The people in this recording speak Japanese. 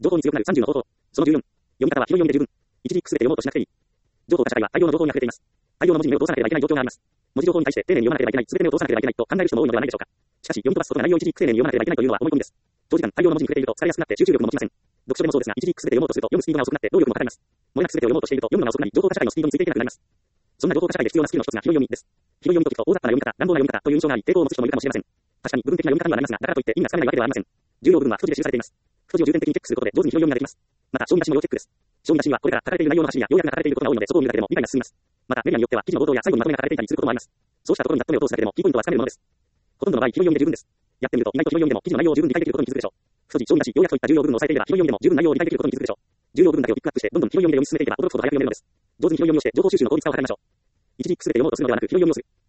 情報に強くなる30の方法。その14。読み方は広い読みで十分。一字すべて読もうとしなくていい。情報化社会は大量の情報に溢れています。大量の文字に目を通さなければいけない状況があります。文字情報に対して丁寧に読まなければいけない、すべて目を通さなければいけないと考える人も多いのではないでしょうか。しかし、読み飛ばすことが内容を一字丁寧に読まなければいけないというのは思い込みです。長時間大量の文字に触れていると疲れやすくなって集中力も持ちません。読書でもそうですが、一字すべて読もうとすると読むスピードが遅くなって動力もかかります。もれなくすべてを読もうとしていると読むのが遅くなり、情報化社会のスピードについていけなくなります。そんな情報化社会で必要なスキルの一つが広い読みです。広い読みと聞くと大雑把な読み方、乱暴な読み方という印象があり、抵抗を持つ人もいるかもしれません。確かに部分的な読み方にはなりますが、だからといって意味がつかめないわけではありません。重要部分は太字で記されています。太字を重点的にチェックすることで上手に広い読みができます。また、将棋出しも要チェックです。将棋出しにはこれから書かれている内容の走りや要約が書かれていることが多いので、そこを見るだけでも理解が進みます。また、メディアによっては記事の冒頭や最後にまとめが書かれていたりすることもあります。そうしたところにざっと目を通すだけでもキーポイントはつかめるものです。ほとんどの場合、広い読みで十分です。やってみると意外と広い読みでも記事の内容を十分理解できることに気づくでしょう。太字、将棋出し、要約といった重要部分を押さえていれば広い読みでも十分内容を理解できることに気づくでしょう。重要部分だけをピックアップしてどんどん広い読みで読み進めていけば驚くほど早く読めるのです。上手に広い読みをして情報収集の効率化を図りましょう。一字すべて読もうとするのではなく広い読みをする。